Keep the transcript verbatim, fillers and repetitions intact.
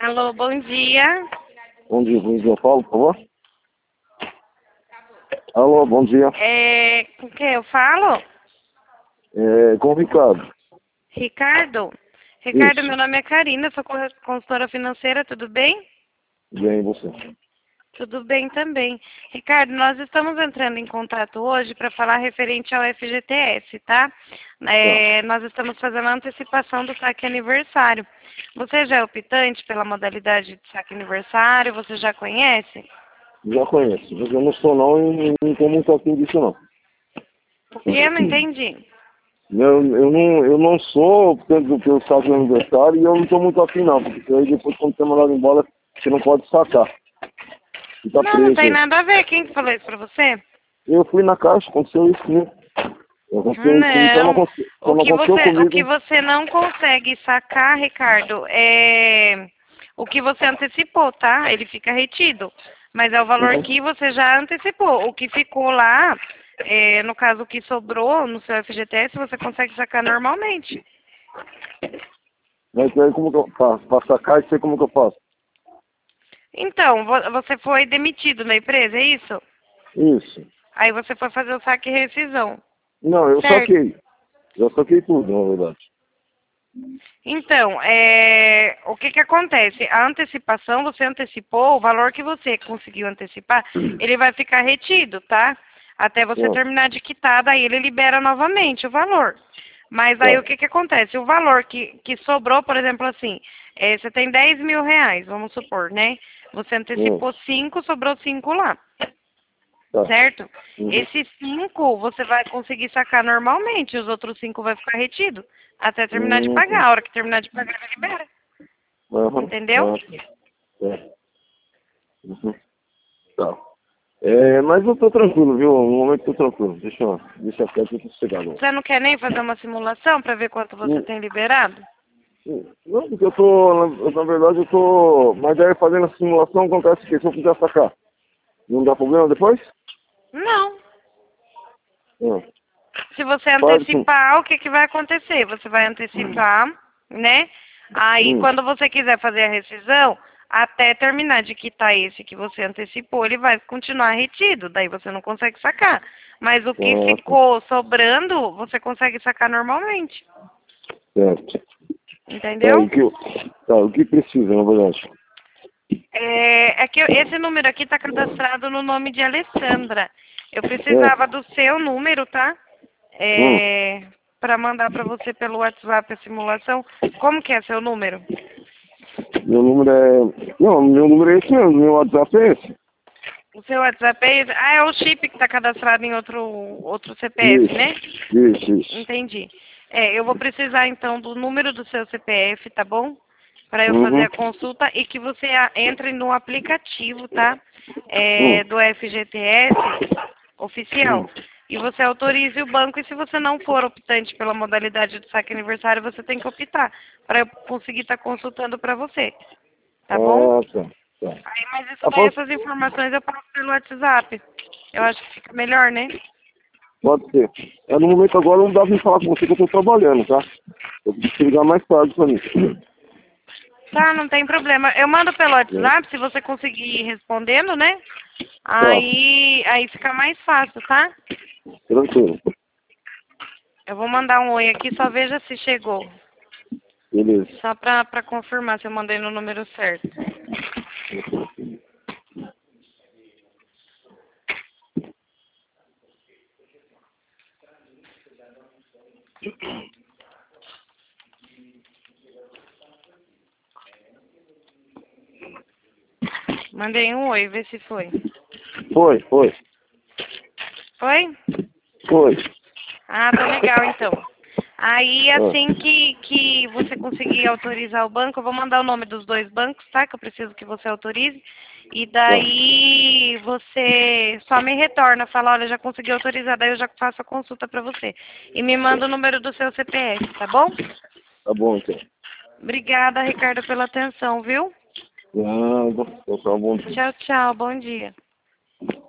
Alô, bom dia. Bom dia, bom dia, Paulo, por favor. Alô, bom dia. É, com quem eu falo? É, com o Ricardo. Ricardo? Ricardo, Isso. meu nome é Karina, sou corre- consultora financeira, tudo bem? Bem, você. Tudo bem também. Ricardo, nós estamos entrando em contato hoje para falar referente ao F G T S, tá? É, nós estamos fazendo a antecipação do saque aniversário. Você já é optante pela modalidade de saque aniversário? Você já conhece? Já conheço, mas eu não sou não e não estou muito afim disso não. O que? Eu não entendi. Eu, eu, não, eu não sou, tanto do que eu saco no aniversário e eu não estou muito afim não, porque aí depois quando você mandar embora, você não pode sacar. E tá Não, não preso. tem nada a ver. Quem que falou isso pra você? Eu fui na caixa, aconteceu isso comigo. Aconteceu isso comigo, só não Não. aconteceu, só O não que aconteceu você, o comigo. que você não consegue sacar, Ricardo, é o que você antecipou, tá? Ele fica retido. Mas é o valor Uhum. que você já antecipou. O que ficou lá, é, no caso, o que sobrou no seu F G T S, você consegue sacar normalmente. Mas aí como que eu faço? Pra sacar, isso aí como que eu faço? Então, vo- você foi demitido da empresa, é isso? Isso. Aí você foi fazer o saque e rescisão, Não, eu certo? saquei. Já saquei tudo, na verdade. Então, é, o que que acontece? A antecipação, você antecipou, o valor que você conseguiu antecipar, ele vai ficar retido, tá? Até você Não, terminar de quitar, daí ele libera novamente o valor. Mas aí tá. o que que acontece? O valor que, que sobrou, por exemplo, assim, é, você tem dez mil reais, vamos supor, né? Você Hum, antecipou cinco, sobrou cinco lá, tá. certo? Uhum. Esses cinco você vai conseguir sacar normalmente, os outros cinco vai ficar retido até terminar de pagar. Uhum. A hora que terminar de pagar, ele libera. Uhum. Entendeu? Ah, é. Uhum. Tá. É, mas eu tô tranquilo, viu? No momento eu tô tranquilo. Deixa eu, deixa quieto, eu tô sossegado. Você não quer nem fazer uma simulação para ver quanto você Hum, tem liberado? hum. Não, porque eu tô, na, na verdade eu tô, mas aí fazendo a simulação acontece que se eu quiser sacar, não dá problema depois? Não. Hum. Se você Faz assim. antecipar, o que, que vai acontecer? Você vai antecipar, né? Aí, Hum. quando você quiser fazer a rescisão, até terminar de quitar esse que você antecipou, ele vai continuar retido. Daí você não consegue sacar. Mas o que Ah, tá. ficou sobrando, você consegue sacar normalmente. Certo. Tá, Entendeu? o que, eu- tá, o que precisa, na verdade? É, é que eu- esse número aqui está cadastrado no nome de Alessandra. Eu precisava Certo. do seu número, tá? Hum. É, para mandar para você pelo WhatsApp a simulação. Como que é seu número? Meu número é. Não, meu número é esse mesmo, meu WhatsApp é esse. O seu WhatsApp é esse? Ah, é o chip que está cadastrado em outro, outro C P F, né? Isso, isso, isso. Entendi. É, eu vou precisar então do número do seu C P F, tá bom? Para eu fazer Uhum. a consulta e que você a- entre no aplicativo, tá? Hum. É, do F G T S Hum. oficial. E você autorize o banco e se você não for optante pela modalidade do saque aniversário, você tem que optar para eu conseguir estar consultando para você, tá bom? Ah, tá. Tá. Aí, mas isso Ah, daí, pode, essas informações eu passo pelo WhatsApp. Eu acho que fica melhor, né? pode ser. É, no momento agora não dá pra me falar com você que eu tô trabalhando, tá? Eu preciso ligar mais tarde pra mim. Tá, não tem problema. Eu mando pelo É. WhatsApp, se você conseguir ir respondendo, né? Tá, Aí, aí fica mais fácil, tá? tranquilo. Eu vou mandar um oi aqui, só veja se chegou. Beleza. Só pra, pra confirmar se eu mandei no número certo. Mandei um oi, vê se foi. Foi, foi, Foi? foi. Ah, tá legal então. Aí, Ah, assim que, que você conseguir autorizar o banco, eu vou mandar o nome dos dois bancos, tá? Que eu preciso que você autorize. E tá. daí você só me retorna, fala, olha, já consegui autorizar, daí eu já faço a consulta pra você. E me manda o número do seu C P F, tá bom? Tá bom, então. Obrigada, Ricardo, pela atenção, viu? Nada. Então tá bom. Tchau, tchau, bom dia.